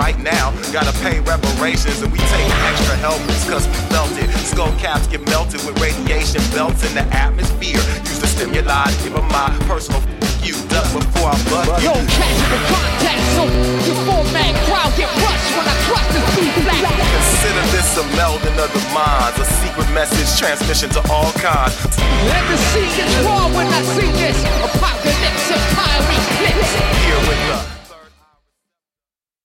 right now. Gotta pay reparations and we take extra helmets cause we felt it. Skull caps get melted with radiation belts in the atmosphere. Use the stimuli to give them my personal you. Duck before I bust you. Yo, catch the contact, so your format crowd get rushed when I drop this beat back. Consider this a melding of the minds, a secret message transmission to all kinds. Let the scene get raw when I see this. Apocalypse and fiery flips. Here with the